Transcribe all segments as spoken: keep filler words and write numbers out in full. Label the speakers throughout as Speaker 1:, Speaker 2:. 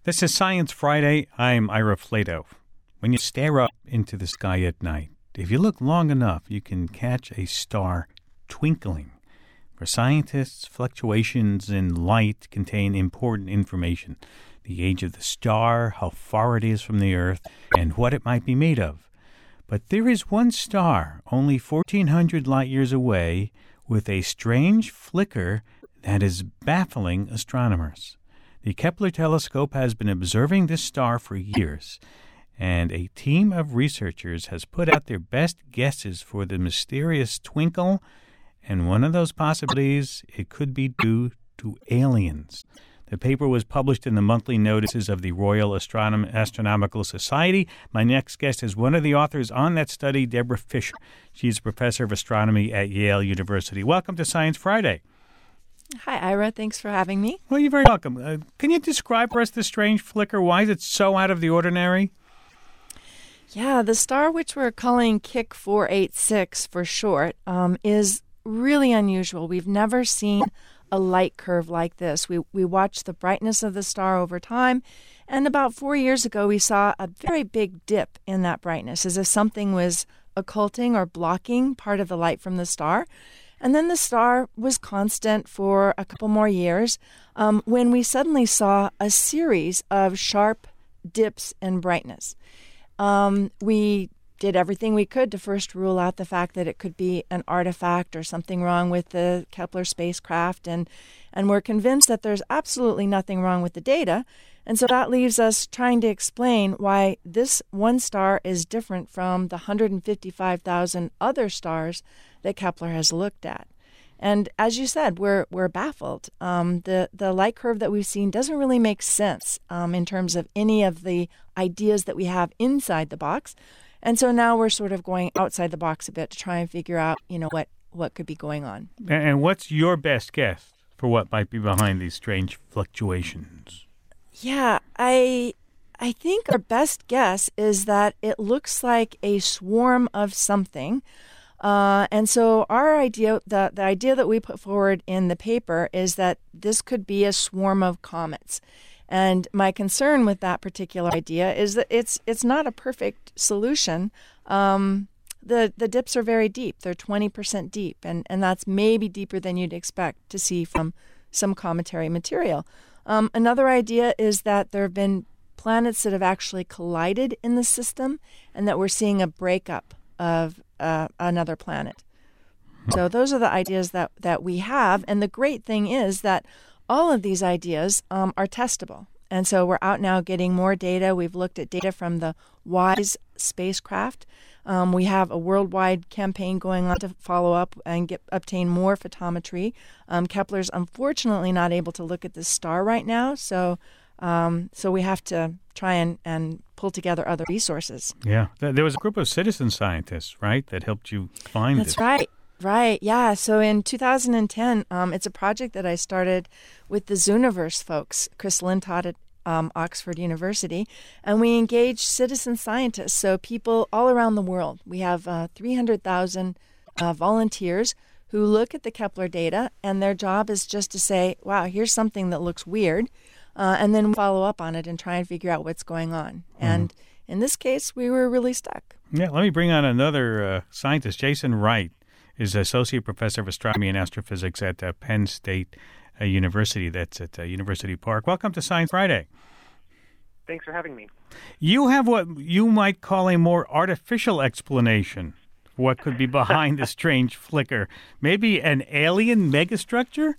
Speaker 1: This is Science Friday. I'm Ira Flato. When you stare up into the sky at night, if you look long enough, you can catch a star twinkling. For scientists, fluctuations in light contain important information. The age of the star, how far it is from the Earth, and what it might be made of. But there is one star, only fourteen hundred light years away, with a strange flicker that is baffling astronomers. The Kepler telescope has been observing this star for years, and a team of researchers has put out their best guesses for the mysterious twinkle, and one of those possibilities, it could be due to aliens. The paper was published in the monthly notices of the Royal Astronom- Astronomical Society. My next guest is one of the authors on that study, Deborah Fisher. She's a professor of astronomy at Yale University. Welcome to Science Friday.
Speaker 2: Hi, Ira. Thanks for having me.
Speaker 1: Well, you're very welcome. Uh, can you describe for us the strange flicker? Why is it so out of the ordinary?
Speaker 2: Yeah, the star, which we're calling K I C four eighty-six for short, um, is really unusual. We've never seen a light curve like this. We we watched the brightness of the star over time, and about four years ago, we saw a very big dip in that brightness, as if something was occulting or blocking part of the light from the star. And then the star was constant for a couple more years um, when we suddenly saw a series of sharp dips in brightness. Um, we did everything we could to first rule out the fact that it could be an artifact or something wrong with the Kepler spacecraft, and, and we're convinced that there's absolutely nothing wrong with the data. And so that leaves us trying to explain why this one star is different from the one hundred fifty-five thousand other stars that Kepler has looked at. And as you said, we're we're baffled. Um, the, the light curve that we've seen doesn't really make sense um, in terms of any of the ideas that we have inside the box. And so now we're sort of going outside the box a bit to try and figure out, you know, what, what could be going on.
Speaker 1: And what's your best guess for what might be behind these strange fluctuations?
Speaker 2: Yeah, I I think our best guess is that it looks like a swarm of something. Uh, and so our idea, the, the idea that we put forward in the paper is that this could be a swarm of comets. And my concern with that particular idea is that it's it's not a perfect solution. Um, the the dips are very deep. They're twenty percent deep, and, and that's maybe deeper than you'd expect to see from some cometary material. Um, another idea is that there have been planets that have actually collided in the system, and that we're seeing a breakup of uh, another planet. So those are the ideas that, that we have. And the great thing is that all of these ideas um, are testable. And so we're out now getting more data. We've looked at data from the WISE spacecraft. Um, we have a worldwide campaign going on to follow up and get obtain more photometry. Um, Kepler's unfortunately not able to look at this star right now, so um, so we have to try and, and pull together other resources.
Speaker 1: Yeah, there was a group of citizen scientists, right, that helped you find
Speaker 2: That's
Speaker 1: this.
Speaker 2: That's right. Right, yeah. So in two thousand ten, um, it's a project that I started with the Zooniverse folks, Chris Lynn taught at um, Oxford University, and we engaged citizen scientists, so people all around the world. We have uh, three hundred thousand uh, volunteers who look at the Kepler data, and their job is just to say, wow, here's something that looks weird, uh, and then follow up on it and try and figure out what's going on. Mm-hmm. And in this case, we were really stuck.
Speaker 1: Yeah, let me bring on another uh, scientist, Jason Wright. Is Associate Professor of Astronomy and Astrophysics at uh, Penn State uh, University. That's at uh, University Park. Welcome to Science Friday.
Speaker 3: Thanks for having me.
Speaker 1: You have what you might call a more artificial explanation for what could be behind the strange flicker. Maybe an alien megastructure?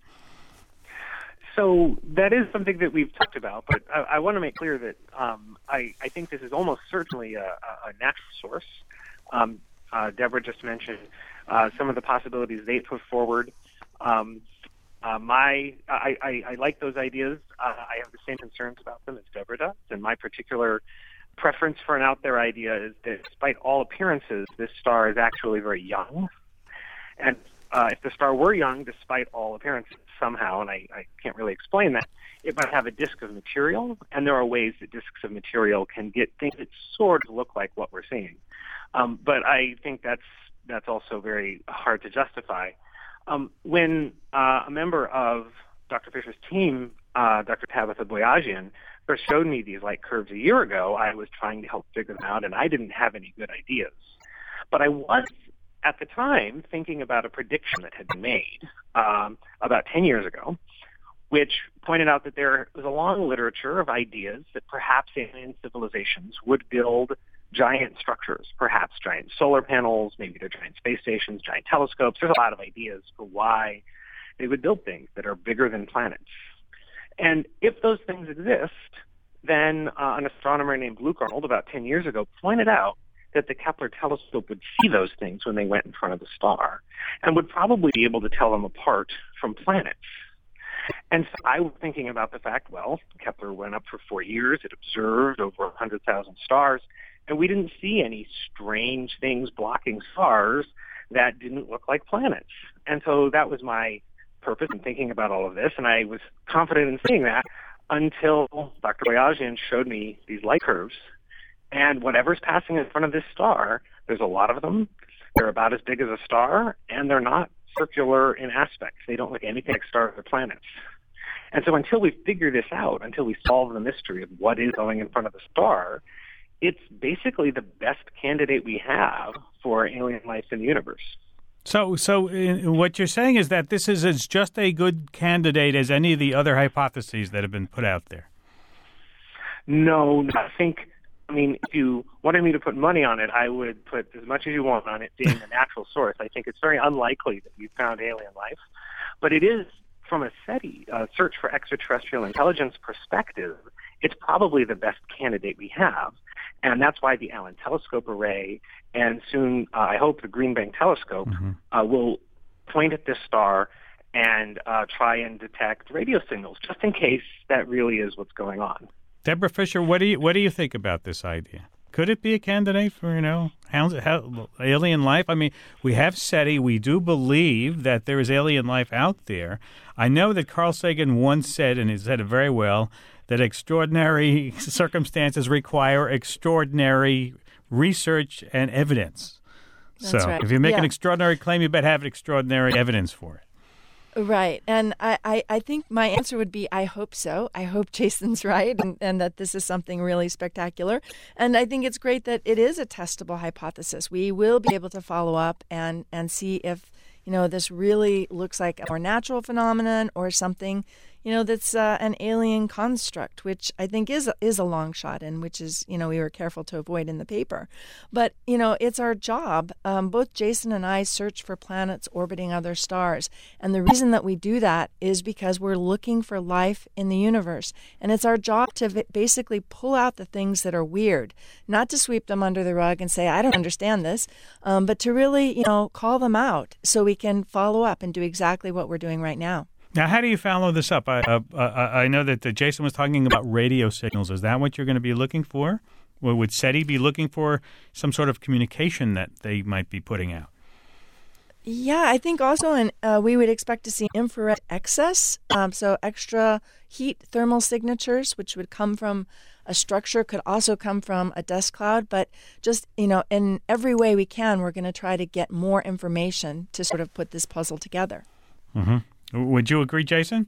Speaker 3: So that is something that we've talked about, but I, I want to make clear that um, I, I think this is almost certainly a, a natural source. Um, uh, Deborah just mentioned Uh, some of the possibilities they put forward. Um, uh, my, I, I, I like those ideas. Uh, I have the same concerns about them as Deborah does. And my particular preference for an out there idea is that despite all appearances, this star is actually very young. And uh, if the star were young, despite all appearances, somehow, and I, I can't really explain that, it might have a disk of material. And there are ways that disks of material can get things that sort of look like what we're seeing. Um, but I think that's that's also very hard to justify. Um, when uh, a member of Doctor Fisher's team, uh, Doctor Tabitha Boyajian, first showed me these light curves a year ago, I was trying to help figure them out, and I didn't have any good ideas. But I was, at the time, thinking about a prediction that had been made um, about ten years ago, which pointed out that there was a long literature of ideas that perhaps alien civilizations would build giant structures, perhaps giant solar panels, maybe they're giant space stations, giant telescopes. There's a lot of ideas for why they would build things that are bigger than planets. And if those things exist, then uh, an astronomer named Luke Arnold about ten years ago pointed out that the Kepler telescope would see those things when they went in front of the star and would probably be able to tell them apart from planets. And so I was thinking about the fact, well, Kepler went up for four years. It observed over one hundred thousand stars, and we didn't see any strange things blocking stars that didn't look like planets. And so that was my purpose in thinking about all of this, and I was confident in saying that until Doctor Boyajian showed me these light curves. And whatever's passing in front of this star, there's a lot of them. They're about as big as a star, and they're not circular in aspect. They don't look anything like stars or planets. And so until we figure this out, until we solve the mystery of what is going in front of the star, it's basically the best candidate we have for alien life in the universe.
Speaker 1: So, so uh, what you're saying is that this is as just a good candidate as any of the other hypotheses that have been put out there.
Speaker 3: No, I think, I mean, if you wanted me to put money on it, I would put as much as you want on it being a natural source. I think it's very unlikely that we found alien life. But it is, from a SETI, uh, search for extraterrestrial intelligence perspective, it's probably the best candidate we have. And that's why the Allen Telescope Array and soon, uh, I hope, the Green Bank Telescope mm-hmm. uh, will point at this star and uh, try and detect radio signals, just in case that really is what's going on.
Speaker 1: Deborah Fisher, what do you what do you think about this idea? Could it be a candidate for, you know, how, how, alien life? I mean, we have SETI. We do believe that there is alien life out there. I know that Carl Sagan once said, and he said it very well, that extraordinary circumstances require extraordinary research and evidence.
Speaker 2: That's
Speaker 1: so
Speaker 2: right.
Speaker 1: if you make
Speaker 2: yeah.
Speaker 1: an extraordinary claim, you better have extraordinary evidence for it.
Speaker 2: Right. And I, I, I think my answer would be I hope so. I hope Jason's right and, and that this is something really spectacular. And I think it's great that it is a testable hypothesis. We will be able to follow up and, and see if, you know, this really looks like a more natural phenomenon or something, you know, that's uh, an alien construct, which I think is is a long shot and which is, you know, we were careful to avoid in the paper. But, you know, it's our job. Um, both Jason and I search for planets orbiting other stars. And the reason that we do that is because we're looking for life in the universe. And it's our job to v- basically pull out the things that are weird, not to sweep them under the rug and say, I don't understand this, um, but to really, you know, call them out so we can follow up and do exactly what we're doing right now.
Speaker 1: Now, how do you follow this up? I, uh, uh, I know that uh, Jason was talking about radio signals. Is that what you're going to be looking for? Well, would SETI be looking for some sort of communication that they might be putting out?
Speaker 2: Yeah, I think also in, uh, we would expect to see infrared excess, um, so extra heat thermal signatures, which would come from a structure, could also come from a dust cloud. But just, you know, in every way we can, we're going to try to get more information to sort of put this puzzle together.
Speaker 1: Mm-hmm. Would you agree, Jason?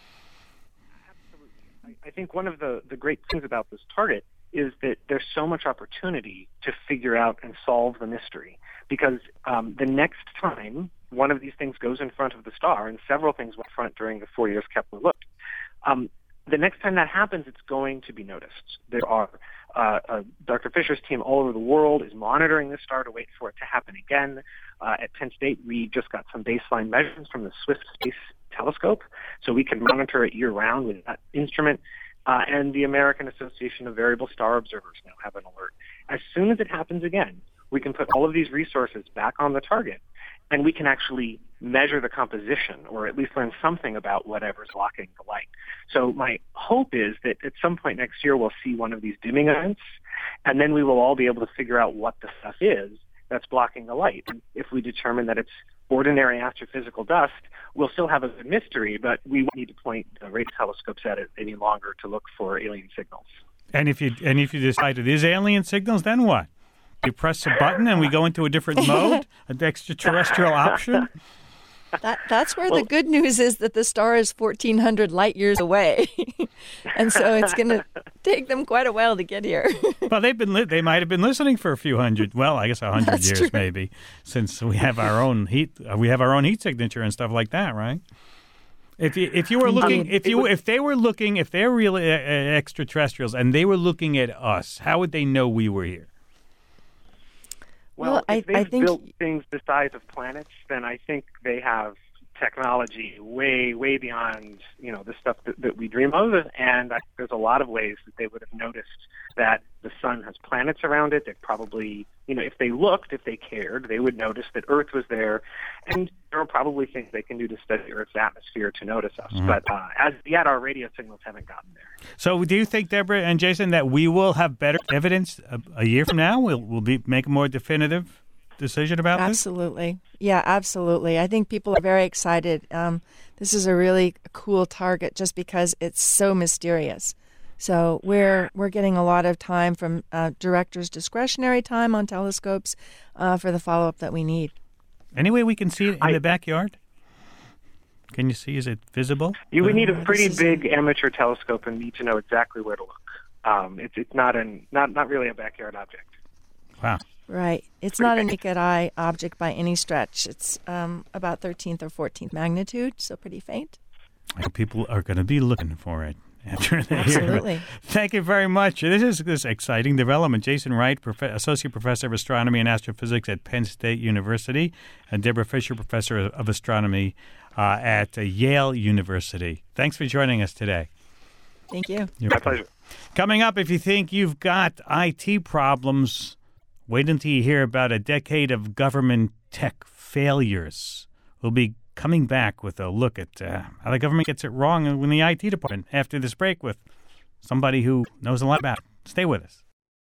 Speaker 3: Absolutely. I, I think one of the, the great things about this target is that there's so much opportunity to figure out and solve the mystery. Because um, the next time one of these things goes in front of the star, and several things went in front during the four years Kepler looked, um, the next time that happens, it's going to be noticed. There are uh, uh, Doctor Fisher's team all over the world is monitoring this star to wait for it to happen again. Uh, at Penn State, we just got some baseline measurements from the Swift Space Telescope, so we can monitor it year-round with that instrument. Uh, and the American Association of Variable Star Observers now have an alert. As soon as it happens again, we can put all of these resources back on the target, and we can actually measure the composition, or at least learn something about whatever's blocking the light. So my hope is that at some point next year we'll see one of these dimming events, and then we will all be able to figure out what the stuff is that's blocking the light. And if we determine that it's ordinary astrophysical dust, we'll still have a good mystery, but we won't need to point the radio telescopes at it any longer to look for alien signals.
Speaker 1: And if you and if you decide it is alien signals, then what? You press a button and we go into a different mode, an extraterrestrial option?
Speaker 2: That that's where
Speaker 3: Well,
Speaker 2: the good news is that the star is fourteen hundred light years away, and so it's going to take them quite a while to get here.
Speaker 1: Well, they've been li- they might have been listening for a few hundred, well, I guess a hundred
Speaker 2: That's
Speaker 1: years
Speaker 2: true.
Speaker 1: maybe, since we have our own heat uh, we have our own heat signature and stuff like that, right? If you, if you were looking,
Speaker 2: Indeed.
Speaker 1: if you if they were looking, if they're real uh, uh, extraterrestrials and they were looking at us, how would they know we were here?
Speaker 3: Well,
Speaker 2: Well, I-
Speaker 3: if they've
Speaker 2: I think-
Speaker 3: built things the size of planets, then I think they have technology way, way beyond, you know, the stuff that, that we dream of. And I think there's a lot of ways that they would have noticed that the sun has planets around it. They probably, you know, if they looked, if they cared, they would notice that Earth was there. And there are probably things they can do to study Earth's atmosphere to notice us.
Speaker 1: Mm-hmm.
Speaker 3: But uh, as yet, our radio signals haven't gotten there.
Speaker 1: So, do you think, Deborah and Jason, that we will have better evidence a, a year from now? We'll we'll be make a more definitive decision about this?
Speaker 2: Absolutely. Yeah, absolutely. I think people are very excited. Um, this is a really cool target just because it's so mysterious. So we're we're getting a lot of time from uh, directors' discretionary time on telescopes uh, for the follow-up that we need.
Speaker 1: Any way we can see it in
Speaker 3: I-
Speaker 1: the backyard? Can you see? Is it visible?
Speaker 3: You would need a
Speaker 2: Uh,
Speaker 3: pretty
Speaker 2: this is-
Speaker 3: big amateur telescope and need to know exactly where to look. Um, it's it's not an not not really a backyard object.
Speaker 1: Wow.
Speaker 2: Right. It's not a naked eye object by any stretch. It's um, about thirteenth or fourteenth magnitude, so pretty faint.
Speaker 1: I hope people are going to be looking for it after they hear it.
Speaker 2: Absolutely.
Speaker 1: Thank you very much. This is this exciting development. Jason Wright, prof- Associate Professor of Astronomy and Astrophysics at Penn State University, and Deborah Fisher, Professor of Astronomy uh, at uh, Yale University. Thanks for joining us today.
Speaker 2: Thank you.
Speaker 1: You're
Speaker 3: My
Speaker 1: welcome.
Speaker 3: pleasure.
Speaker 1: Coming up, if you think you've got I T problems, wait until you hear about a decade of government tech failures. We'll be coming back with a look at uh, how the government gets it wrong in the I T department after this break with somebody who knows a lot about it. Stay with us.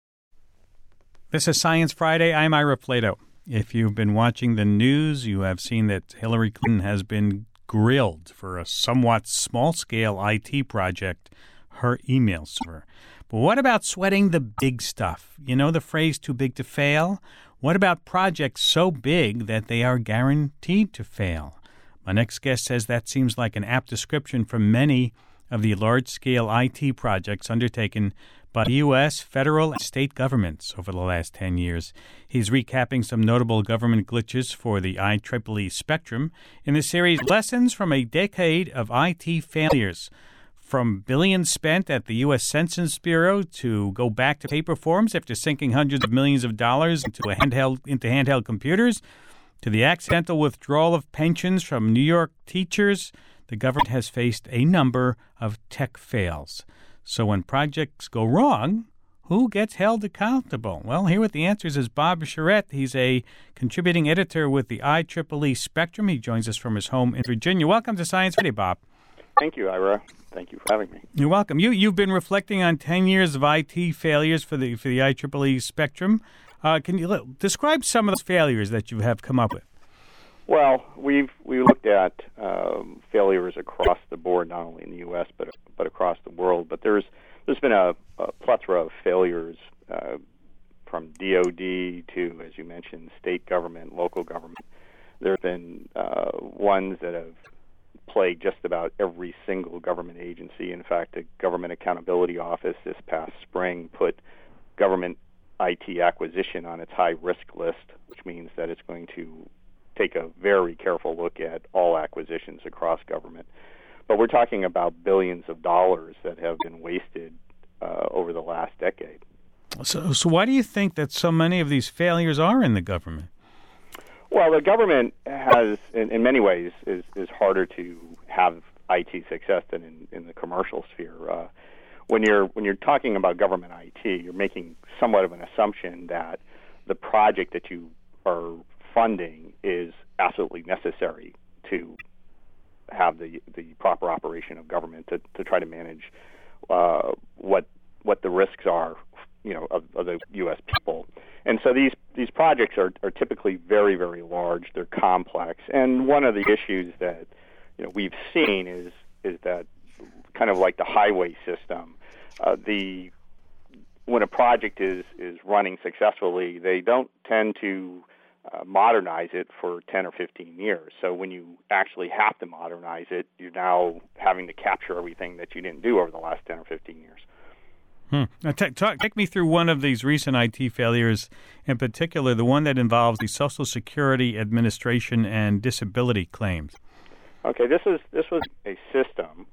Speaker 1: This is Science Friday. I'm Ira Flato. If you've been watching the news, you have seen that Hillary Clinton has been grilled for a somewhat small-scale I T project, her email server. But what about sweating the big stuff? You know the phrase too big to fail? What about projects so big that they are guaranteed to fail? My next guest says that seems like an apt description for many of the large-scale I T projects undertaken by the U S federal and state governments over the last ten years. He's recapping some notable government glitches for the I triple E spectrum in the series Lessons from a Decade of I T Failures. From billions spent at the U S Census Bureau to go back to paper forms after sinking hundreds of millions of dollars into a handheld into handheld computers, to the accidental withdrawal of pensions from New York teachers, the government has faced a number of tech fails. So when projects go wrong, who gets held accountable? Well, here with the answers is Bob Charette. He's a contributing editor with the I triple E Spectrum. He joins us from his home in Virginia. Welcome to Science Friday, Bob.
Speaker 4: Thank you, Ira. Thank you for having me.
Speaker 1: You're welcome. You you've been reflecting on ten years of I T failures for the for the I triple E Spectrum. Uh, can you l- describe some of those failures that you have come up with?
Speaker 4: Well, we've we looked at um, failures across the board, not only in the U S but but across the world. But there's there's been a, a plethora of failures uh, from D O D to, as you mentioned, state government, local government. There have been uh, ones that have plagued just about every single government agency. In fact, the Government Accountability Office this past spring put government I T acquisition on its high-risk list, which means that it's going to take a very careful look at all acquisitions across government. But we're talking about billions of dollars that have been wasted uh, over the last decade.
Speaker 1: So, so why do you think that so many of these failures are in the government?
Speaker 4: Well, the government has, in, in many ways, is, is harder to have I T success than in, in the commercial sphere. Uh, when you're when you're talking about government I T, you're making somewhat of an assumption that the project that you are funding is absolutely necessary to have the the proper operation of government to, to try to manage uh, what what the risks are, you know, of, of the U S people. And so these these projects are, are typically very, very large. They're complex. And one of the issues that, you know, we've seen is is that kind of like the highway system, uh, the when a project is, is running successfully, they don't tend to uh, modernize it for ten or fifteen years. So when you actually have to modernize it, you're now having to capture everything that you didn't do over the last ten or fifteen years.
Speaker 1: Hmm. Now, t- talk, take me through one of these recent I T failures, in particular the one that involves the Social Security Administration and disability claims.
Speaker 4: Okay, this is this was a system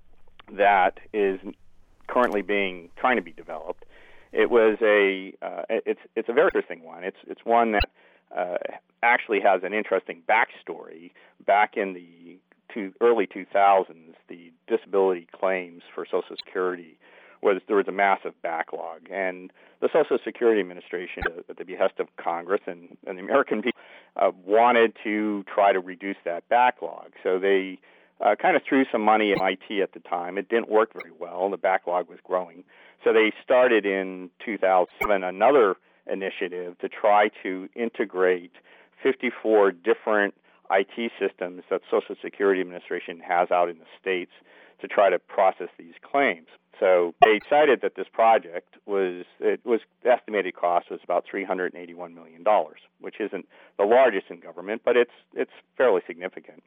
Speaker 4: that is currently being trying to be developed. It was a uh, it's it's a very interesting one. It's it's one that uh, actually has an interesting backstory. Back in the two, early two thousands, the disability claims for Social Security was there was a massive backlog, and the Social Security Administration, at the behest of Congress and, and the American people, uh, wanted to try to reduce that backlog. So they uh, kind of threw some money at I T at the time. It didn't work very well. The backlog was growing. So they started in two thousand seven another initiative to try to integrate fifty-four different I T systems that Social Security Administration has out in the states to try to process these claims. So they decided that this project was, it was, the estimated cost was about three hundred eighty-one million dollars, which isn't the largest in government, but it's it's fairly significant.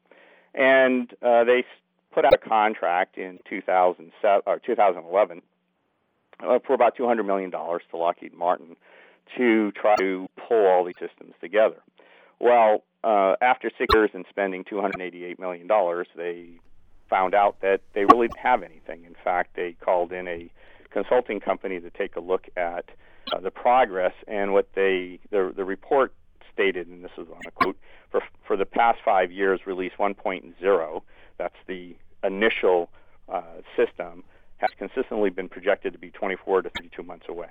Speaker 4: And uh, they put out a contract in two thousand seven, or two thousand eleven uh, for about two hundred million dollars to Lockheed Martin to try to pull all these systems together. Well, uh, after six years and spending two hundred eighty-eight million dollars, they found out that they really didn't have anything. In fact, they called in a consulting company to take a look at uh, the progress, and what they the, the report stated, and this is on a quote, for, for the past five years, release one point oh, that's the initial uh, system, has consistently been projected to be twenty-four to thirty-two months away.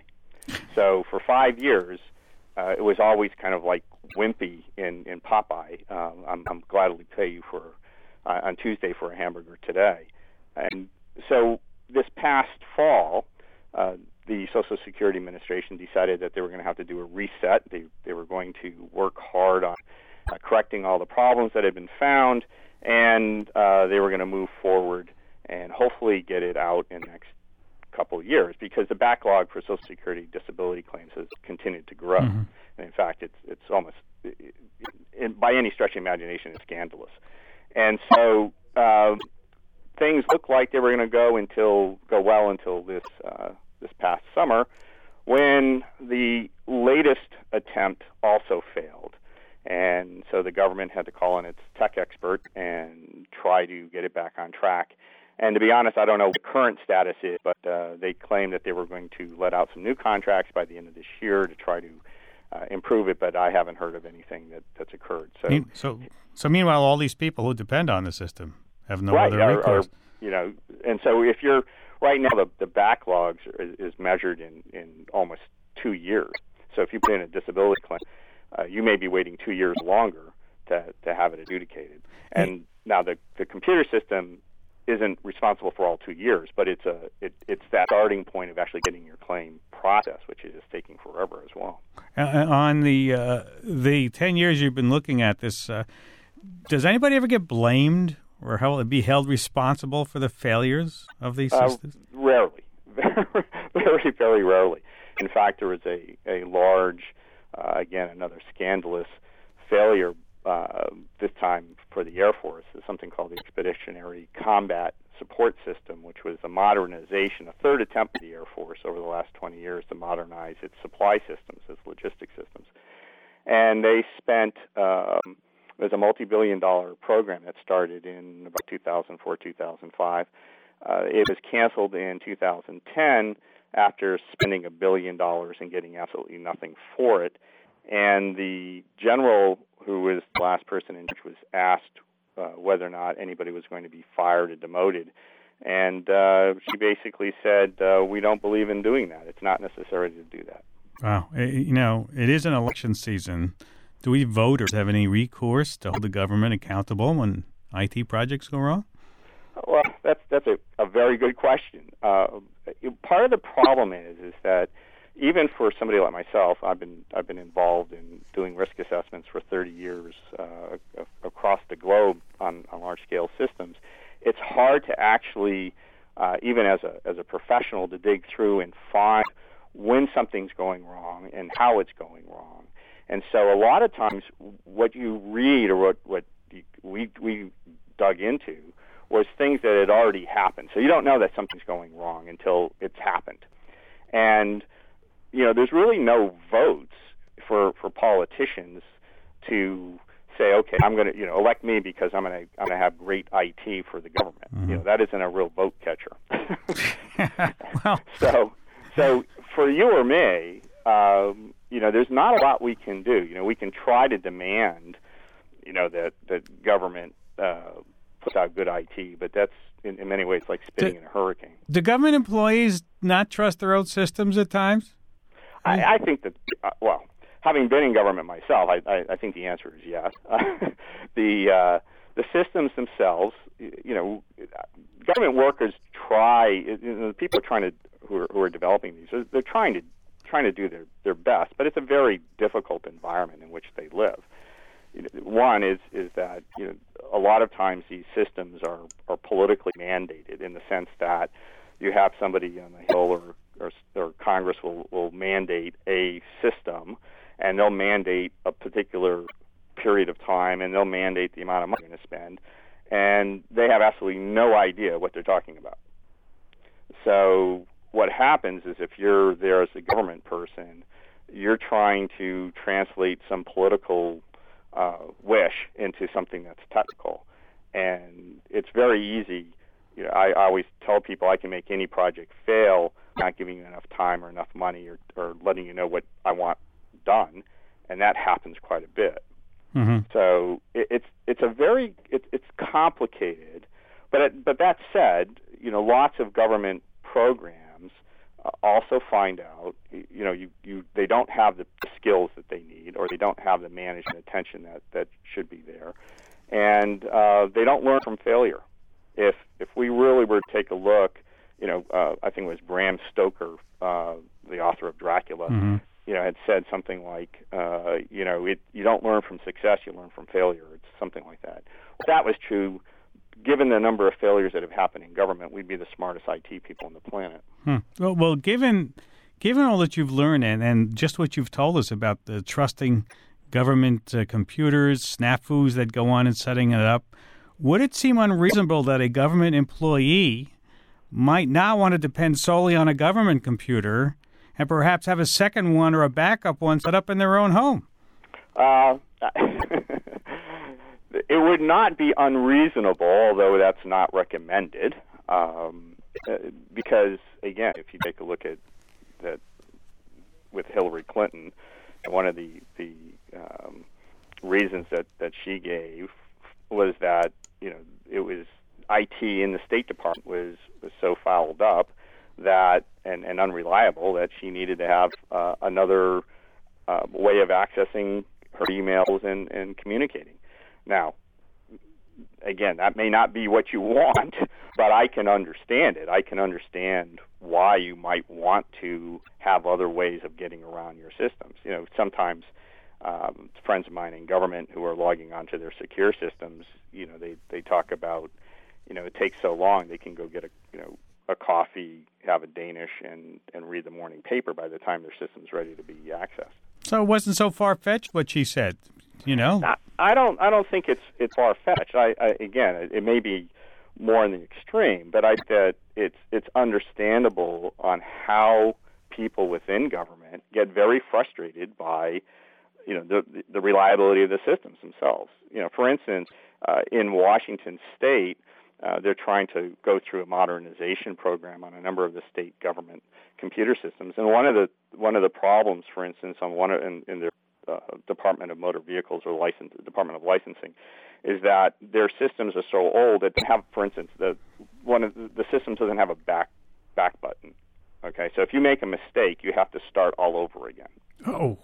Speaker 4: So for five years, uh, it was always kind of like wimpy in, in Popeye. Um, I'm, I'm gladly pay you for Uh, on Tuesday for a hamburger today. And so this past fall, uh, the Social Security Administration decided that they were going to have to do a reset. They, they were going to work hard on uh, correcting all the problems that had been found, and uh, they were going to move forward and hopefully get it out in the next couple of years, because the backlog for Social Security disability claims has continued to grow. Mm-hmm. And in fact, it's, it's almost, it, it, by any stretch of imagination, it's scandalous. And so uh, things looked like they were going to go until go well until this uh, this past summer, when the latest attempt also failed, and so the government had to call in its tech expert and try to get it back on track. And to be honest, I don't know what the current status is, but uh, they claimed that they were going to let out some new contracts by the end of this year to try to Uh, improve it, but I haven't heard of anything that, that's occurred. So,
Speaker 1: so, so meanwhile, all these people who depend on the system have no
Speaker 4: right,
Speaker 1: other
Speaker 4: are,
Speaker 1: recourse.
Speaker 4: Are, you know, and so if you're right now, the, the backlogs is, is measured in, in almost two years. So if you put in a disability claim, uh, you may be waiting two years longer to to have it adjudicated. And hey. now the the computer system isn't responsible for all two years, but it's a it, it's that starting point of actually getting your claim processed, which is taking forever as well.
Speaker 1: Uh, on the uh, the ten years you've been looking at this, uh, does anybody ever get blamed or held, be held responsible for the failures of these
Speaker 4: uh,
Speaker 1: systems?
Speaker 4: Rarely, very, very, very rarely. In fact, there was a a large, uh, again, another scandalous failure. Uh, this time for the Air Force, is something called the Expeditionary Combat Support System, which was a modernization, a third attempt of the Air Force over the last twenty years to modernize its supply systems, its logistics systems. And they spent, um, it was a multi-billion dollar program that started in about two thousand four, two thousand five. Uh, it was canceled in two thousand ten after spending a billion dollars and getting absolutely nothing for it. And the general, who was the last person in charge, was asked uh, whether or not anybody was going to be fired or demoted. And uh, she basically said, uh, we don't believe in doing that. It's not necessary to do that.
Speaker 1: Wow. You know, it is an election season. Do we voters have any recourse to hold the government accountable when I T projects go wrong?
Speaker 4: Well, that's that's a, a very good question. Uh, part of the problem is is that even for somebody like myself, I've been I've been involved in doing risk assessments for thirty years uh, across the globe on, on large scale systems. It's hard to actually, uh, even as a as a professional, to dig through and find when something's going wrong and how it's going wrong. And so a lot of times what you read or what, what you, we, we dug into was things that had already happened. So you don't know that something's going wrong until it's happened. And, you know, there's really no votes for, for politicians to say, okay, I'm going to, you know, elect me because I'm going to I'm going to have great I T for the government. Mm-hmm. You know, that isn't a real vote catcher.
Speaker 1: well.
Speaker 4: So, so for you or me, um, you know, there's not a lot we can do. You know, we can try to demand, you know, that that government uh, puts out good I T, but that's in, in many ways like spitting do, in a hurricane.
Speaker 1: Do government employees not trust their own systems at times?
Speaker 4: I, I think that, uh, well, having been in government myself, I, I, I think the answer is yes. the uh, the systems themselves, you know, government workers try. You know, the people are trying to who are, who are developing these, they're trying to trying to do their, their best, but it's a very difficult environment in which they live. You know, one is is that you know a lot of times these systems are, are politically mandated in the sense that you have somebody on the Hill or or, or Congress will, will mandate a system, and they'll mandate a particular period of time, and they'll mandate the amount of money they're going to spend, and they have absolutely no idea what they're talking about. So what happens is if you're there as a government person, you're trying to translate some political uh, wish into something that's technical, and it's very easy. You know, I, I always tell people I can make any project fail, not giving you enough time or enough money or, or letting you know what I want done, and that happens quite a bit.
Speaker 1: Mm-hmm.
Speaker 4: So it, it's it's a very it, it's complicated, but it, but that said, you know, lots of government programs uh, also find out, you know, you, you they don't have the skills that they need, or they don't have the management attention that, that should be there, and uh, they don't learn from failure. If if we really were to take a look, you know, uh, I think it was Bram Stoker, uh, the author of Dracula,
Speaker 1: mm-hmm.
Speaker 4: you know, had said something like, uh, you know, it, you don't learn from success, you learn from failure. It's something like that. If that was true, given the number of failures that have happened in government, we'd be the smartest I T people on the planet.
Speaker 1: Hmm. Well, well, given given all that you've learned and, and just what you've told us about the trusting government uh, computers, snafus that go on in setting it up, would it seem unreasonable that a government employee might not want to depend solely on a government computer and perhaps have a second one or a backup one set up in their own home?
Speaker 4: Uh, it would not be unreasonable, although that's not recommended, um, because, again, if you take a look at that with Hillary Clinton, one of the, the um, reasons that, that she gave was that, you know, it was I T in the State Department was, was so fouled up that and, and unreliable that she needed to have uh, another uh, way of accessing her emails and, and communicating. Now, again, that may not be what you want, but I can understand it. I can understand why you might want to have other ways of getting around your systems. You know, sometimes um, friends of mine in government who are logging onto their secure systems, you know, they, they talk about, you know, it takes so long they can go get a, you know, a coffee, have a Danish, and, and read the morning paper by the time their system's ready to be accessed.
Speaker 1: So it wasn't so far-fetched what she said, you know?
Speaker 4: I, I don't I don't think it's it's far-fetched. I, I again, it, it may be more in the extreme, but I think that it's it's understandable on how people within government get very frustrated by, you know, the the reliability of the systems themselves. You know, for instance, uh, in Washington State, uh, they're trying to go through a modernization program on a number of the state government computer systems, and one of the one of the problems, for instance, on one of, in, in their uh, Department of Motor Vehicles or license, Department of Licensing, is that their systems are so old that they have, for instance, the one of the, the systems doesn't have a back back button. Okay, so if you make a mistake, you have to start all over again.
Speaker 1: Oh.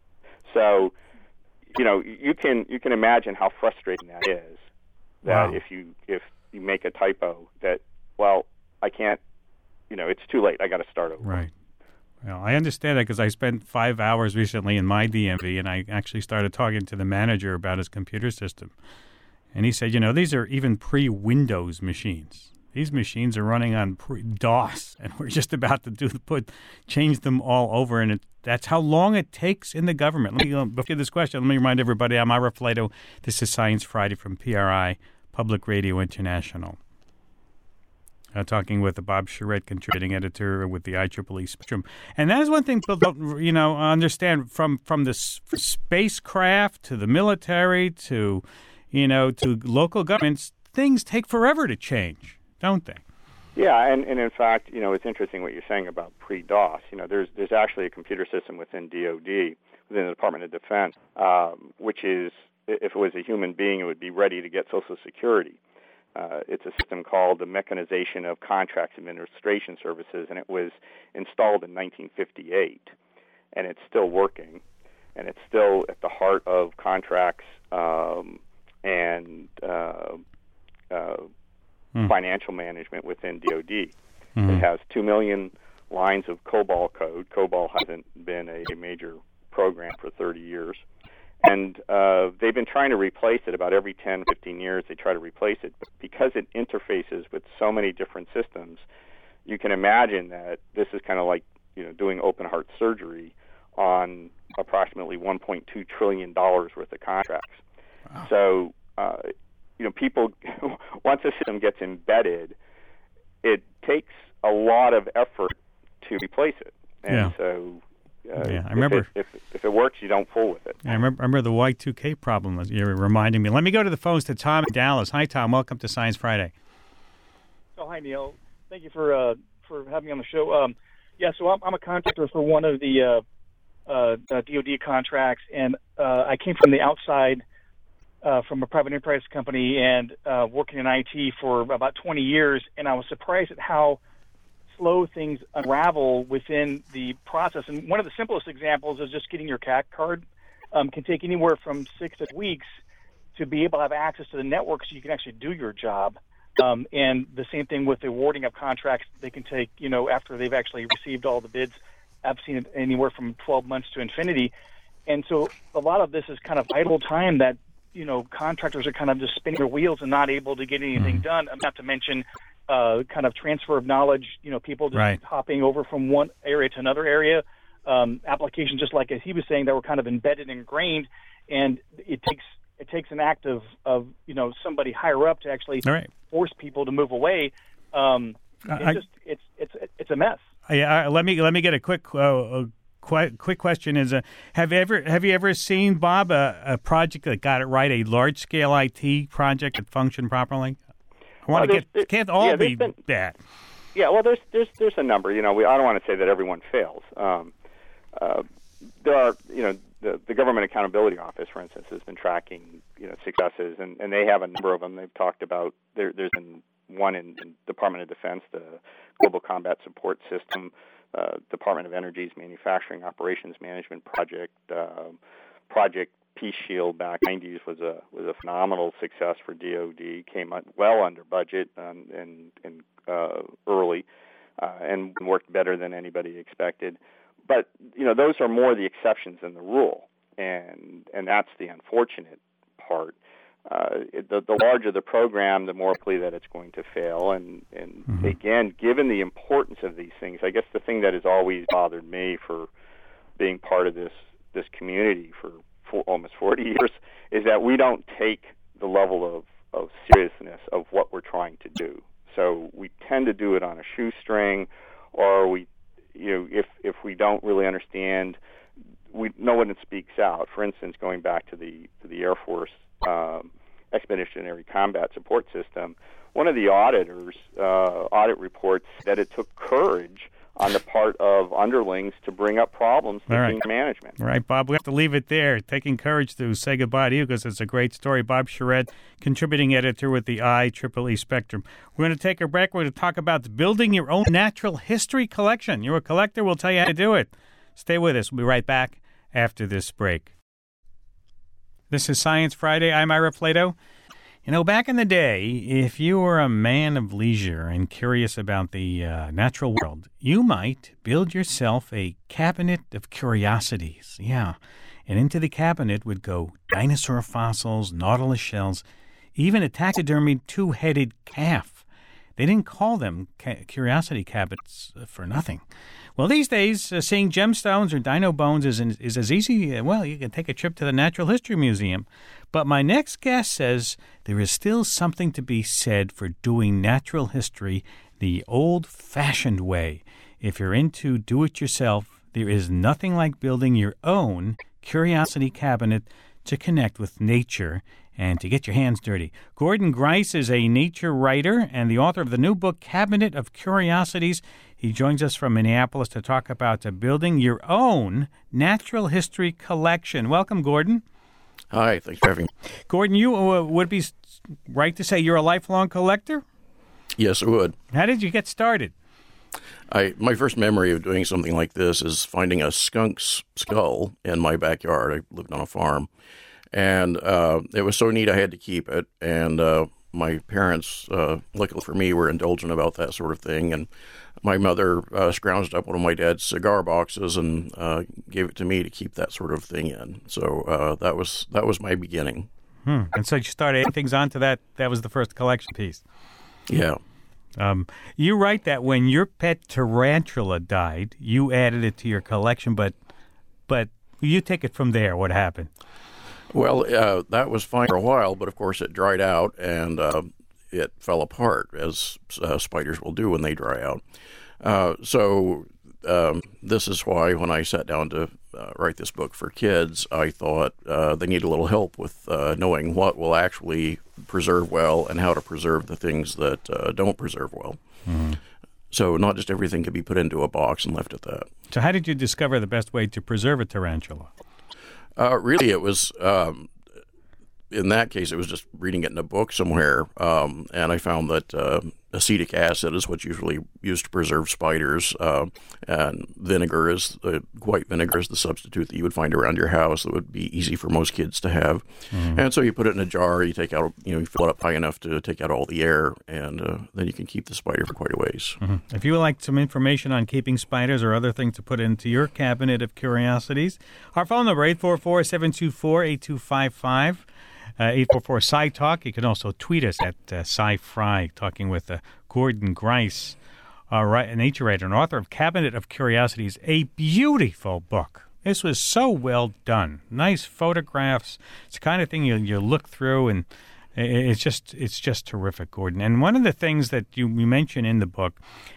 Speaker 4: So, you know, you can you can imagine how frustrating that is. That
Speaker 1: Wow.
Speaker 4: if you if you make a typo, that well, I can't. You know, it's too late. I got to start over.
Speaker 1: Right. Well, I understand that because I spent five hours recently in my D M V, and I actually started talking to the manager about his computer system. And he said, you know, these are even pre-Windows machines. These machines are running on DOS, and we're just about to do put change them all over, and it, that's how long it takes in the government. Let me uh, before this question. Let me remind everybody: I'm Ira Flato. This is Science Friday from P R I, Public Radio International. Uh, talking with Bob Charette, contributing editor with the I triple E Spectrum, and that is one thing people don't, you know, understand from from the s- spacecraft to the military to, you know, to local governments. Things take forever to change, don't they?
Speaker 4: Yeah, and, and in fact, you know, it's interesting what you're saying about pre-DOS. You know, there's there's actually a computer system within D O D, within the Department of Defense, um, which is, if it was a human being, it would be ready to get Social Security. Uh, it's a system called the Mechanization of Contracts Administration Services, and it was installed in nineteen fifty-eight, and it's still working, and it's still at the heart of contracts um, and uh, uh, mm. financial management within D O D. Mm-hmm. It has two million lines of COBOL code. COBOL hasn't been a, a major program for thirty years. And uh, they've been trying to replace it about every ten, fifteen years. They try to replace it. But because it interfaces with so many different systems, you can imagine that this is kind of like, you know, doing open heart surgery on approximately one point two trillion dollars worth of contracts. Wow. So, uh, you know, people, once a system gets embedded, it takes a lot of effort to replace it. And
Speaker 1: yeah.
Speaker 4: so... Uh,
Speaker 1: yeah, I remember.
Speaker 4: If it, if, if it works, you don't fool with it.
Speaker 1: I remember, I remember the Y two K problem. You're reminding me. Let me go to the phones to Tom in Dallas. Hi, Tom. Welcome to Science Friday.
Speaker 5: Oh, hi, Neil. Thank you for uh, for having me on the show. Um, yeah, so I'm, I'm a contractor for one of the uh, uh, D O D contracts, and uh, I came from the outside, uh, from a private enterprise company, and uh, working in I T for about twenty years, and I was surprised at how slow things unravel within the process. And one of the simplest examples is just getting your C A C card. Um, can take anywhere from six to weeks to be able to have access to the network so you can actually do your job. Um, and the same thing with the awarding of contracts. They can take, you know, after they've actually received all the bids, I've seen it anywhere from twelve months to infinity. And so a lot of this is kind of idle time that, you know, contractors are kind of just spinning their wheels and not able to get anything mm. done. Not to mention Uh, kind of transfer of knowledge, you know, people just
Speaker 1: right.
Speaker 5: hopping over from one area to another area, um, applications just like as he was saying that were kind of embedded and ingrained, and it takes it takes an act of, of you know, somebody higher up to actually
Speaker 1: right.
Speaker 5: force people to move away. Um, it's
Speaker 1: I,
Speaker 5: just it's it's it's a mess.
Speaker 1: I, I, let me let me get a quick uh, quick, quick question. Is uh, have you ever have you ever seen, Bob, a, a project that got it right, a large scale I T project that functioned properly? I want
Speaker 4: well,
Speaker 1: to get. Can't all
Speaker 4: yeah,
Speaker 1: be
Speaker 4: been,
Speaker 1: bad.
Speaker 4: Yeah, well, there's there's there's a number. You know, we I don't want to say that everyone fails. Um, uh, there are, you know, the, the Government Accountability Office, for instance, has been tracking, you know, successes, and, and they have a number of them. They've talked about there. There's been one in, in Department of Defense, the Global Combat Support System, uh, Department of Energy's Manufacturing Operations Management Project, uh, Project Peace Shield back in the nineties was a was a phenomenal success for D O D. Came well under budget um, and and uh, early, uh, and worked better than anybody expected. But you know, those are more the exceptions than the rule, and and that's the unfortunate part. Uh, it, the, the larger the program, the more likely that it's going to fail. And and mm-hmm. again, given the importance of these things, I guess the thing that has always bothered me for being part of this this community for for almost forty years is that we don't take the level of, of seriousness of what we're trying to do. So we tend to do it on a shoestring, or we, you know, if if we don't really understand, we no one speaks out. For instance, going back to the to the Air Force um, Expeditionary Combat Support System, one of the auditors uh, audit reports that it took courage on the part of underlings to bring up problems to
Speaker 1: right.
Speaker 4: senior management.
Speaker 1: All right, Bob, we have to leave it there. Taking courage to say goodbye to you because it's a great story. Bob Charette, contributing editor with the I triple E Spectrum. We're going to take a break. We're going to talk about building your own natural history collection. You're a collector. We'll tell you how to do it. Stay with us. We'll be right back after this break. This is Science Friday. I'm Ira Flato. You know, back in the day, if you were a man of leisure and curious about the uh, natural world, you might build yourself a cabinet of curiosities. Yeah, and into the cabinet would go dinosaur fossils, nautilus shells, even a taxidermied two-headed calf. They didn't call them ca- curiosity cabinets for nothing. Well, these days, uh, seeing gemstones or dino bones is, is as easy, uh, well, you can take a trip to the Natural History Museum. But my next guest says there is still something to be said for doing natural history the old-fashioned way. If you're into do-it-yourself, there is nothing like building your own curiosity cabinet to connect with nature and to get your hands dirty. Gordon Grice is a nature writer and the author of the new book, Cabinet of Curiosities. He joins us from Minneapolis to talk about uh, building your own natural history collection. Welcome, Gordon.
Speaker 6: Hi, thanks for having me.
Speaker 1: Gordon, you uh, would be right to say you're a lifelong collector?
Speaker 6: Yes, I would.
Speaker 1: How did you get started?
Speaker 6: I my first memory of doing something like this is finding a skunk's skull in my backyard. I lived on a farm, and uh, it was so neat I had to keep it. And uh, my parents, uh, luckily for me, were indulgent about that sort of thing. And my mother uh, scrounged up one of my dad's cigar boxes and uh, gave it to me to keep that sort of thing in. So uh, that was that was my beginning.
Speaker 1: Hmm. And so you started adding things onto that. That was the first collection piece.
Speaker 6: Yeah.
Speaker 1: Um, you write that when your pet tarantula died, you added it to your collection, but but you take it from there. What happened?
Speaker 6: Well, uh, that was fine for a while, but of course it dried out and uh, it fell apart, as uh, spiders will do when they dry out. Uh, so um, this is why when I sat down to uh, write this book for kids, I thought uh, they need a little help with uh, knowing what will actually preserve well and how to preserve the things that uh, don't preserve well. Mm-hmm. So not just everything can be put into a box and left at that.
Speaker 1: So how did you discover the best way to preserve a tarantula?
Speaker 6: Uh, really, it was, um, in that case, it was just reading it in a book somewhere, um, and I found that uh, acetic acid is what's usually used to preserve spiders, uh, and vinegar is, uh, white vinegar is the substitute that you would find around your house that would be easy for most kids to have. Mm-hmm. And so you put it in a jar, you take out, you know, you fill it up high enough to take out all the air, and uh, then you can keep the spider for quite a ways.
Speaker 1: Mm-hmm. If you would like some information on keeping spiders or other things to put into your cabinet of curiosities, our phone number, eight four four, seven two four, eight two five five. Uh, eight four four, S C I Talk. You can also tweet us at uh, SciFry, talking with uh, Gordon Grice, uh, right, a nature writer and author of Cabinet of Curiosities, a beautiful book. This was so well done. Nice photographs. It's the kind of thing you you look through, and it's just it's just terrific, Gordon. And one of the things that you, you mention in the book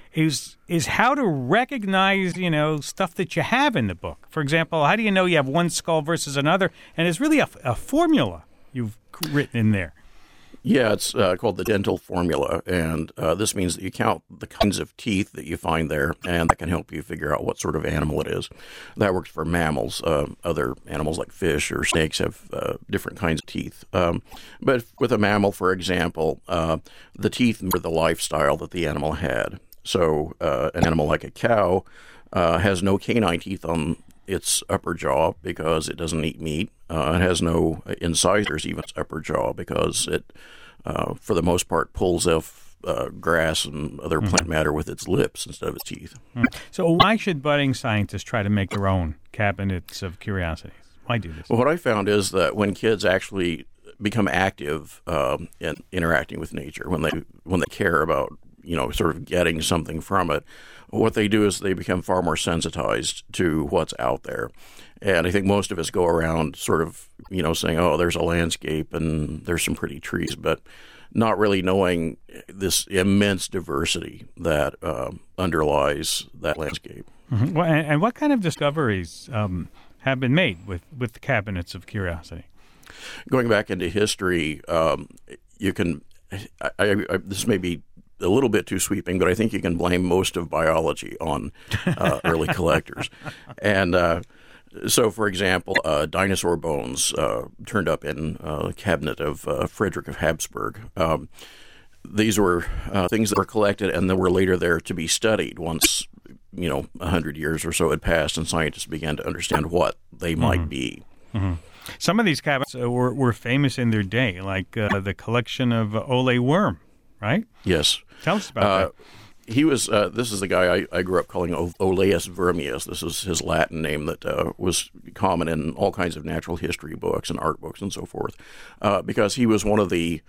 Speaker 1: is is how to recognize, you know, stuff that you have in the book. For example, how do you know you have one skull versus another? And it's really a, a formula you've written in there.
Speaker 6: Yeah, it's uh, called the dental formula, and uh, this means that you count the kinds of teeth that you find there, and that can help you figure out what sort of animal it is. That works for mammals. Uh, other animals like fish or snakes have uh, different kinds of teeth. Um, but with a mammal, for example, uh, the teeth mirror the lifestyle that the animal had. So uh, an animal like a cow uh, has no canine teeth on its upper jaw because it doesn't eat meat. Uh, it has no incisors, even its upper jaw, because it, uh, for the most part, pulls off uh, grass and other mm-hmm. plant matter with its lips instead of its teeth.
Speaker 1: Mm-hmm. So why should budding scientists try to make their own cabinets of curiosities? Why do this?
Speaker 6: Well, what I found is that when kids actually become active um, in interacting with nature, when they when they care about, you know, sort of getting something from it, what they do is they become far more sensitized to what's out there. And I think most of us go around sort of, you know, saying, oh, there's a landscape and there's some pretty trees, but not really knowing this immense diversity that uh, underlies that landscape.
Speaker 1: Mm-hmm. Well, and, and what kind of discoveries um, have been made with, with the cabinets of curiosity?
Speaker 6: Going back into history, um, you can, I, I, I, this may be a little bit too sweeping, but I think you can blame most of biology on uh, early collectors. And uh, so, for example, uh, dinosaur bones uh, turned up in uh, a cabinet of uh, Frederick of Habsburg. Um, these were uh, things that were collected and that were later there to be studied once, you know, a hundred years or so had passed and scientists began to understand what they might mm-hmm. be.
Speaker 1: Mm-hmm. Some of these cabinets uh, were, were famous in their day, like uh, the collection of Ole Worm, right?
Speaker 6: Yes.
Speaker 1: Tell us about
Speaker 6: uh,
Speaker 1: that.
Speaker 6: He was, uh, this is the guy I, I grew up calling Olaus Vermius. This is his Latin name that uh, was common in all kinds of natural history books and art books and so forth, uh, because he was one of the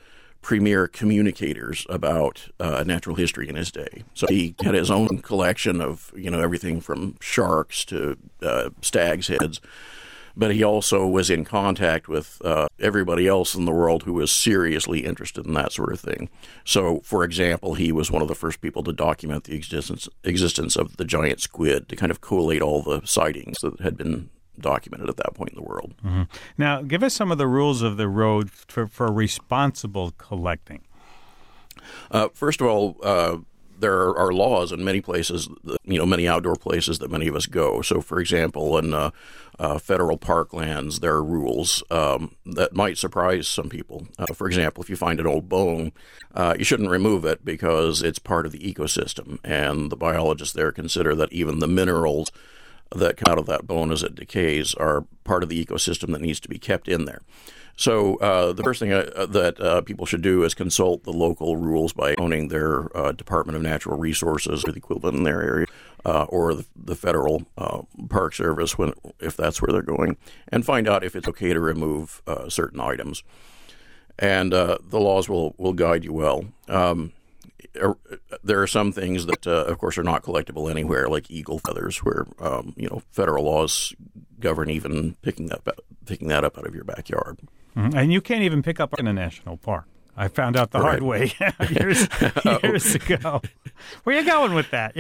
Speaker 6: premier communicators about uh, natural history in his day. So he had his own collection of, you know, everything from sharks to uh, stag's heads. But he also was in contact with uh, everybody else in the world who was seriously interested in that sort of thing. So, for example, he was one of the first people to document the existence existence of the giant squid, to kind of collate all the sightings that had been documented at that point in the world.
Speaker 1: Mm-hmm. Now, give us some of the rules of the road for, for responsible collecting.
Speaker 6: Uh, first of all, uh, there are laws in many places, you know, many outdoor places that many of us go. So, for example, in uh, uh, federal parklands, there are rules um, that might surprise some people. Uh, for example, if you find an old bone, uh, you shouldn't remove it because it's part of the ecosystem. And the biologists there consider that even the minerals that come out of that bone as it decays are part of the ecosystem that needs to be kept in there. So uh, the first thing uh, that uh, people should do is consult the local rules by owning their uh, Department of Natural Resources or the equivalent in their area, uh, or the, the federal uh, Park Service when if that's where they're going, and find out if it's okay to remove uh, certain items. And uh, the laws will, will guide you well. Um, there are some things that, uh, of course, are not collectible anywhere, like eagle feathers, where um, you know federal laws govern even picking that picking that up out of your backyard.
Speaker 1: Mm-hmm. And you can't even pick up in a national park. I found out the
Speaker 6: right.
Speaker 1: hard way years, years ago. Where are you going with that?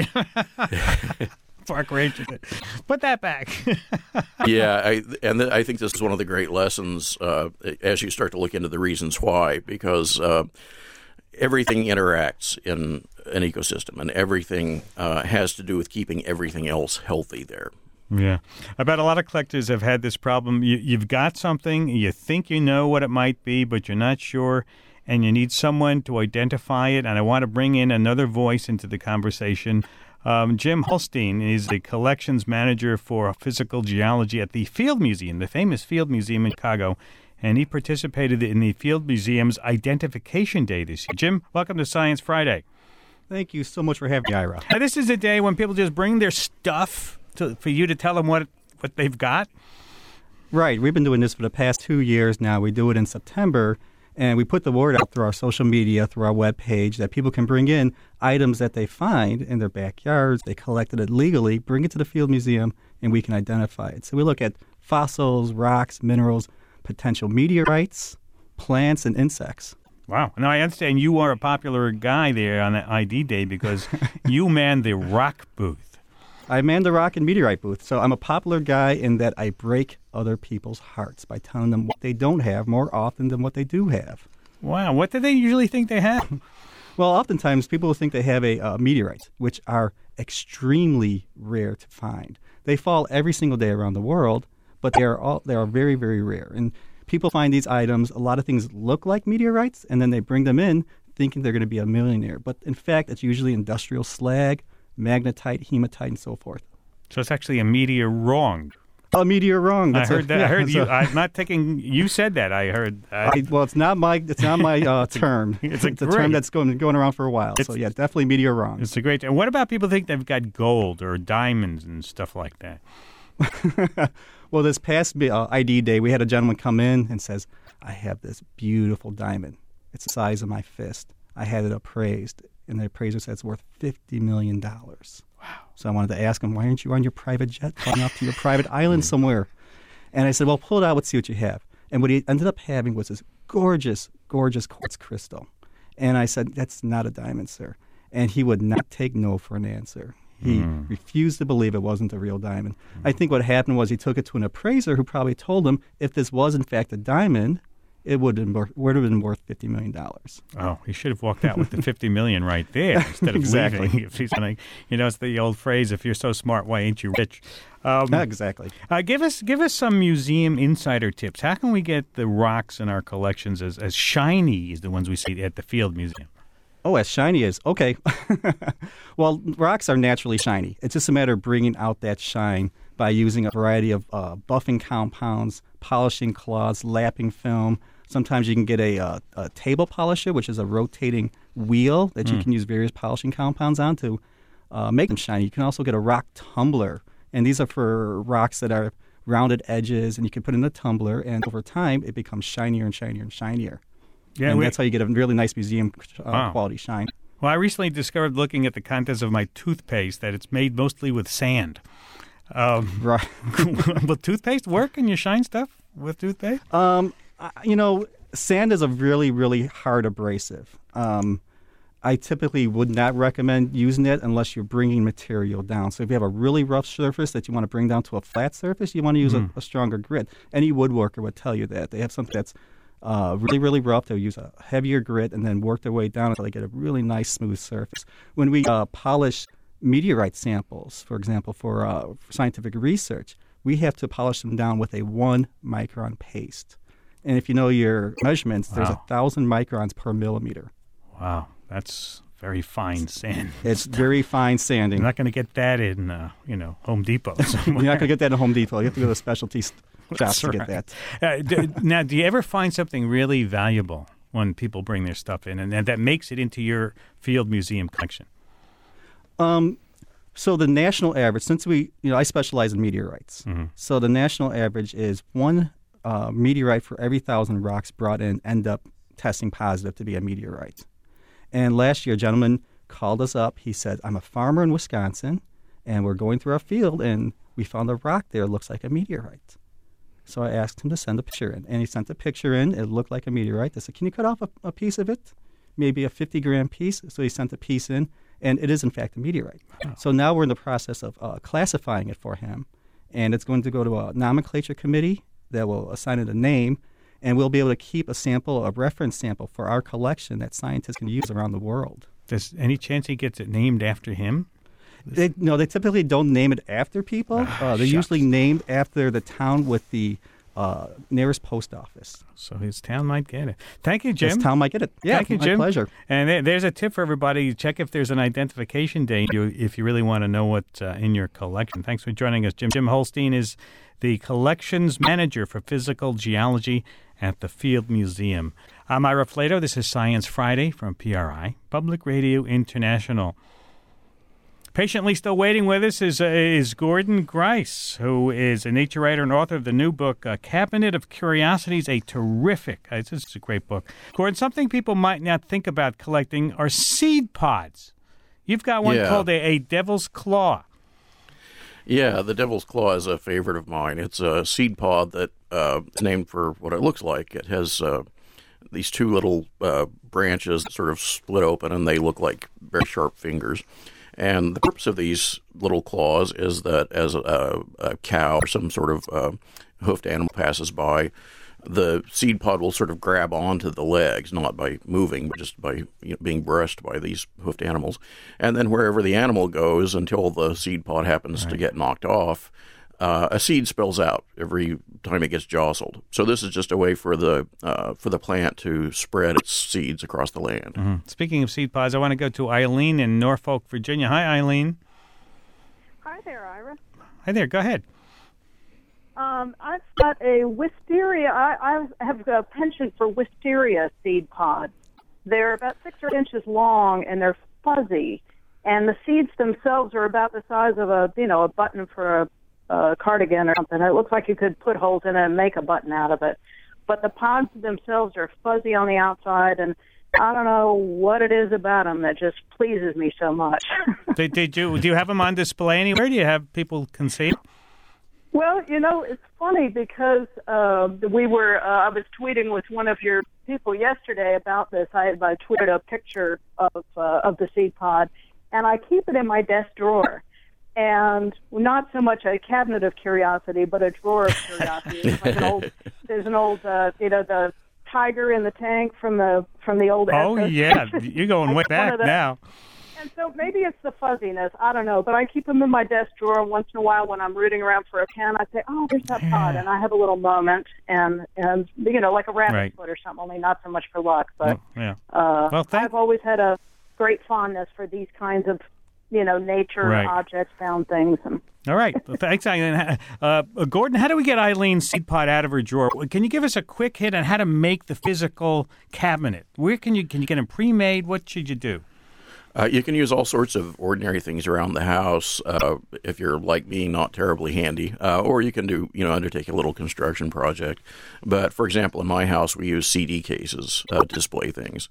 Speaker 1: Park ranger, put that back.
Speaker 6: yeah, I, and th- I think this is one of the great lessons uh, as you start to look into the reasons why, because uh, everything interacts in an ecosystem, and everything uh, has to do with keeping everything else healthy there.
Speaker 1: Yeah. I bet a lot of collectors have had this problem. You, you've got something, you think you know what it might be, but you're not sure, and you need someone to identify it. And I want to bring in another voice into the conversation. Um, Jim Holstein is the collections manager for physical geology at the Field Museum, the famous Field Museum in Chicago, and he participated in the Field Museum's Identification Day this year. Jim, welcome to Science Friday.
Speaker 7: Thank you so much for having me, Ira.
Speaker 1: Now, this is a day when people just bring their stuff to, for you to tell them what what they've got?
Speaker 7: Right. We've been doing this for the past two years now. We do it in September, and we put the word out through our social media, through our webpage, that people can bring in items that they find in their backyards. They collected it legally, bring it to the Field Museum, and we can identify it. So we look at fossils, rocks, minerals, potential meteorites, plants, and insects.
Speaker 1: Wow. Now, I understand you are a popular guy there on that I D Day because you man the rock booth.
Speaker 7: I man the rock and meteorite booth, so I'm a popular guy in that I break other people's hearts by telling them what they don't have more often than what they do have.
Speaker 1: Wow. What do they usually think they have?
Speaker 7: Well, oftentimes people think they have a uh, meteorite, which are extremely rare to find. They fall every single day around the world, but they are all they are very, very rare. And people find these items, a lot of things look like meteorites, and then they bring them in thinking they're going to be a millionaire. But in fact, it's usually industrial slag, magnetite, hematite, and so forth.
Speaker 1: So it's actually a meteor wrong.
Speaker 7: A meteor wrong. That's
Speaker 1: I heard
Speaker 7: a,
Speaker 1: that.
Speaker 7: Yeah,
Speaker 1: I heard you.
Speaker 7: A,
Speaker 1: I'm not taking. You said that. I heard. Uh,
Speaker 7: I, well, it's not my. It's not my uh, term.
Speaker 1: It's a,
Speaker 7: it's a
Speaker 1: great,
Speaker 7: term that's going going around for a while.
Speaker 1: It's,
Speaker 7: so yeah, definitely meteor wrong.
Speaker 1: It's a great. And what about people think they've got gold or diamonds and stuff like that?
Speaker 7: Well, this past uh, I D Day, we had a gentleman come in and says, "I have this beautiful diamond. It's the size of my fist. I had it appraised, and the appraiser said it's worth fifty million dollars." Wow. So I wanted to ask him, why aren't you on your private jet flying off to your private island somewhere? And I said, well, pull it out. Let's see what you have. And what he ended up having was this gorgeous, gorgeous quartz crystal. And I said, that's not a diamond, sir. And he would not take no for an answer. He mm. refused to believe it wasn't a real diamond. Mm. I think what happened was he took it to an appraiser who probably told him if this was, in fact, a diamond, it would have been worth, would have been worth fifty million dollars.
Speaker 1: Oh, he should have walked out with the fifty million dollars right there instead of
Speaker 7: exactly.
Speaker 1: leaving. If he's gonna, you know, it's the old phrase, if you're so smart, why ain't you rich? Um,
Speaker 7: exactly.
Speaker 1: Uh, give us give us some museum insider tips. How can we get the rocks in our collections as, as shiny as the ones we see at the Field Museum?
Speaker 7: Oh, as shiny as, okay. Well, rocks are naturally shiny. It's just a matter of bringing out that shine by using a variety of uh, buffing compounds, polishing cloths, lapping film. Sometimes you can get a, uh, a table polisher, which is a rotating wheel that you mm. can use various polishing compounds on to uh, make them shiny. You can also get a rock tumbler, and these are for rocks that are rounded edges, and you can put in a tumbler, and over time it becomes shinier and shinier and shinier.
Speaker 1: Yeah,
Speaker 7: and
Speaker 1: we,
Speaker 7: that's how you get a really nice museum uh,
Speaker 1: wow.
Speaker 7: quality shine.
Speaker 1: Well, I recently discovered, looking at the contents of my toothpaste, that it's made mostly with sand. Um,
Speaker 7: right.
Speaker 1: Will toothpaste work in your shine stuff with toothpaste?
Speaker 7: Um, you know, sand is a really, really hard abrasive. Um, I typically would not recommend using it unless you're bringing material down. So if you have a really rough surface that you want to bring down to a flat surface, you want to use mm. a, a stronger grit. Any woodworker would tell you that. They have something that's uh, really, really rough. They'll use a heavier grit and then work their way down until they get a really nice, smooth surface. When we uh, polish meteorite samples, for example, for, uh, for scientific research, we have to polish them down with a one micron paste. And if you know your measurements, wow. there's a thousand microns per millimeter.
Speaker 1: Wow. That's very fine sand.
Speaker 7: It's very fine sanding.
Speaker 1: You're not going to get that in, uh, you know, Home Depot.
Speaker 7: You're not going to get that in Home Depot. You have to go to specialty shops to
Speaker 1: right.
Speaker 7: get that.
Speaker 1: Uh, do, now, do you ever find something really valuable when people bring their stuff in, and, and that makes it into your field museum collection?
Speaker 7: Um, so the national average, since we, you know, I specialize in meteorites. Mm-hmm. So the national average is one uh, meteorite for every thousand rocks brought in end up testing positive to be a meteorite. And last year, a gentleman called us up. He said, I'm a farmer in Wisconsin, and we're going through our field, and we found a rock there that looks like a meteorite. So I asked him to send a picture in, and he sent a picture in. It looked like a meteorite. I said, can you cut off a, a piece of it, maybe a fifty-gram piece? So he sent a piece in, and it is, in fact, a meteorite. Wow. So now we're in the process of uh, classifying it for him, and it's going to go to a nomenclature committee that will assign it a name, and we'll be able to keep a sample, a reference sample for our collection that scientists can use around the world.
Speaker 1: Does any chance he gets it named after him?
Speaker 7: They, no, they typically don't name it after people.
Speaker 1: Ah,
Speaker 7: uh, they're
Speaker 1: shucks.
Speaker 7: usually named after the town with the uh, nearest post office.
Speaker 1: So his town might get it. Thank you, Jim.
Speaker 7: His town might get it. Yeah,
Speaker 1: Thank you,
Speaker 7: my
Speaker 1: Jim.
Speaker 7: pleasure.
Speaker 1: And there, there's a tip for everybody. Check if there's an identification date if you really want to know what's uh, in your collection. Thanks for joining us, Jim. Jim Holstein is the collections manager for physical geology at the Field Museum. I'm Ira Flato. This is Science Friday from P R I, Public Radio International. Patiently still waiting with us is, uh, is Gordon Grice, who is a nature writer and author of the new book, uh, Cabinet of Curiosities, a terrific, uh, this is a great book. Gordon, something people might not think about collecting are seed pods. You've got one
Speaker 6: yeah.
Speaker 1: called a, a Devil's Claw.
Speaker 6: Yeah, the Devil's Claw is a favorite of mine. It's a seed pod that uh, is named for what it looks like. It has uh, these two little uh, branches that sort of split open, and they look like very sharp fingers. And the purpose of these little claws is that as a, a cow or some sort of uh, hoofed animal passes by, the seed pod will sort of grab onto the legs, not by moving, but just by you know, being brushed by these hoofed animals. And then wherever the animal goes until the seed pod happens right. to get knocked off, uh, a seed spills out every time it gets jostled. So this is just a way for the uh, for the plant to spread its seeds across the land.
Speaker 1: Mm-hmm. Speaking of seed pods, I want to go to Eileen in Norfolk, Virginia. Hi, Eileen.
Speaker 8: Hi there, Ira.
Speaker 1: Hi there. Go ahead.
Speaker 8: Um, I've got a wisteria. I, I have a penchant for wisteria seed pods. They're about six or eight inches long, and they're fuzzy. And the seeds themselves are about the size of a, you know, a button for a, a cardigan or something. It looks like you could put holes in it and make a button out of it. But the pods themselves are fuzzy on the outside, and I don't know what it is about them that just pleases me so much.
Speaker 1: did, did you do you have them on display anywhere? Do you have people can see them?
Speaker 8: Well, you know, it's funny because uh, we were, uh, I was tweeting with one of your people yesterday about this. I had I tweeted a picture of uh, of the seed pod, and I keep it in my desk drawer. And not so much a cabinet of curiosity, but a drawer of curiosity. It's like an old, there's an old, uh, you know, the tiger in the tank from the from the old.
Speaker 1: Oh,
Speaker 8: Essex.
Speaker 1: yeah, you're going way back now.
Speaker 8: And so maybe it's the fuzziness. I don't know. But I keep them in my desk drawer. Once in a while when I'm rooting around for a pen, I say, oh, there's that pod. And I have a little moment. And, and you know, like a rabbit
Speaker 1: right.
Speaker 8: foot or something, only not so much for luck. But
Speaker 1: oh, yeah.
Speaker 8: uh,
Speaker 1: well, thank-
Speaker 8: I've always had a great fondness for these kinds of, you know, nature
Speaker 1: right.
Speaker 8: objects, found things. And
Speaker 1: all right. Well, thanks, Eileen. Uh, Gordon, how do we get Eileen's seed pod out of her drawer? Can you give us a quick hit on how to make the physical cabinet? Where can you can you get them pre-made? What should you do?
Speaker 6: Uh, you can use all sorts of ordinary things around the house uh, if you're like me, not terribly handy, uh, or you can do, you know, undertake a little construction project. But for example, in my house, we use C D cases uh, to display things,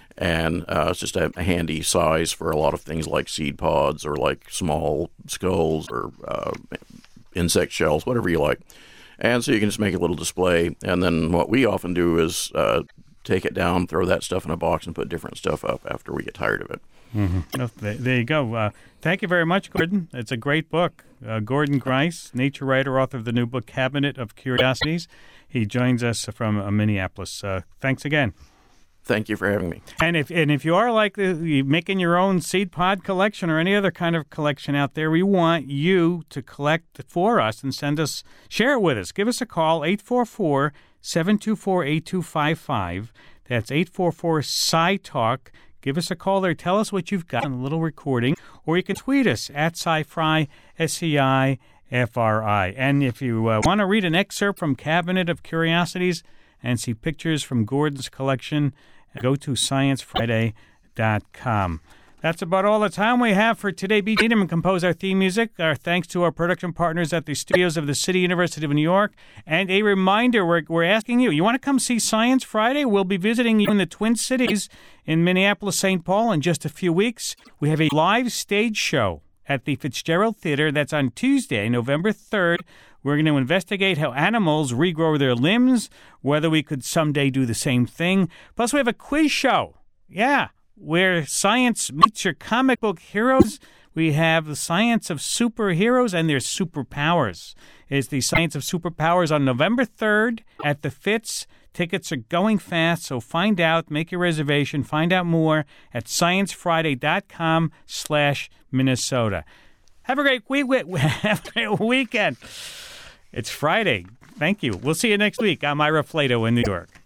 Speaker 6: and uh, it's just a, a handy size for a lot of things like seed pods or like small skulls or uh, insect shells, whatever you like. And so you can just make a little display, and then what we often do is uh, take it down, throw that stuff in a box, and put different stuff up after we get tired of it.
Speaker 1: Mm-hmm. Oh, there, there you go. Uh, thank you very much, Gordon. It's a great book. Uh, Gordon Grice, nature writer, author of the new book, Cabinet of Curiosities. He joins us from uh, Minneapolis. Uh, thanks again.
Speaker 6: Thank you for having me.
Speaker 1: And if and if you are like the, you making your own seed pod collection or any other kind of collection out there, we want you to collect for us and send us, share it with us. Give us a call, eight four four, seven two four, eight two five five. That's eight four four, S C I talk. Give us a call there. Tell us what you've got in a little recording. Or you can tweet us at SciFri, S C I F R I. And if you uh, want to read an excerpt from Cabinet of Curiosities and see pictures from Gordon's collection, go to science friday dot com. That's about all the time we have for today. B. Tiedemann composed our theme music. Our thanks to our production partners at the studios of the City University of New York. And a reminder, we're, we're asking you, you want to come see Science Friday? We'll be visiting you in the Twin Cities in Minneapolis, Saint Paul in just a few weeks. We have a live stage show at the Fitzgerald Theater. That's on Tuesday, November third. We're going to investigate how animals regrow their limbs, whether we could someday do the same thing. Plus, we have a quiz show. Yeah. Where science meets your comic book heroes. We have the science of superheroes and their superpowers. It's the science of superpowers on November third at the Fitz. Tickets are going fast, so find out, make your reservation, find out more at science friday dot com slash Minnesota. Have a great week. Have a great weekend. It's Friday. Thank you. We'll see you next week. I'm Ira Flato in New York.